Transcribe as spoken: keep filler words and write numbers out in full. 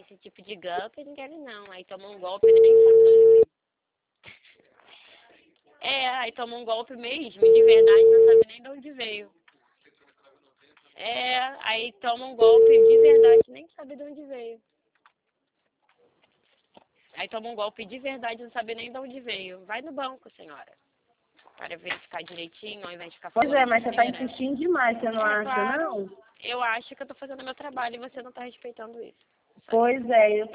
esse tipo de golpe, não quero não. Aí toma um golpe, ele nem sabe de onde veio. É, aí toma um golpe mesmo, de verdade, não sabe nem de onde veio. É, aí toma um golpe de verdade, nem sabe de onde veio. Aí toma um golpe de verdade, não sabe nem de onde veio. Vai no banco, senhora. Para verificar direitinho, ao invés de ficar falando Pois é, mas você tá besteira. insistindo demais, você não É, acha, claro, não? eu acho que eu tô fazendo meu trabalho e você não tá respeitando isso. Só Pois é, eu